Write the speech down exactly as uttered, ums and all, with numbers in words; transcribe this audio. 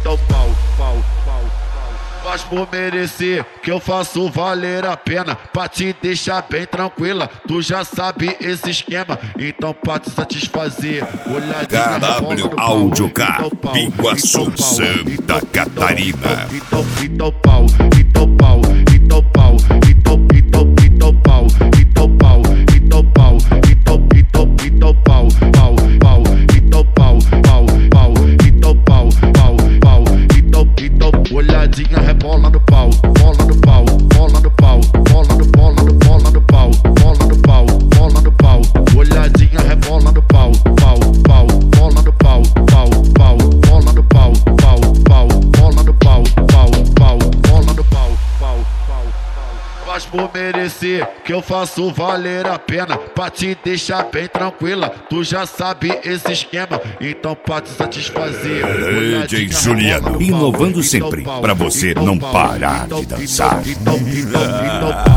então pau, pau, pau. Faz por merecer, que eu faço valer a pena. Pra te deixar bem tranquila, tu já sabe esse esquema. Então pra te satisfazer, olhadinha K W Áudio K, Piguaçu, Santa Catarina. Então, então pau, então pau, então pau, então, então, então pau, então pau, então pau, então, então, então pau, pau, pau, então pau, pau, pau, então pau, pau, pau, então, então, olhadinha rebola no pau, bola no pau, bola no pau, bola no bola no bola no pau, bola no pau, bola no pau, olhadinha rebola no pau, pau, pau, bola no pau, pau, pau, bola no pau, pau, pau, bola no pau, pau, pau, bola no pau, pau, pau. Faz por merecer, que eu faço valer a pena. Pra te deixar bem tranquila, tu já sabe esse esquema. Então pra te satisfazer, D J Juliano, inovando sempre, pra você não parar de dançar. Então, então, então, então,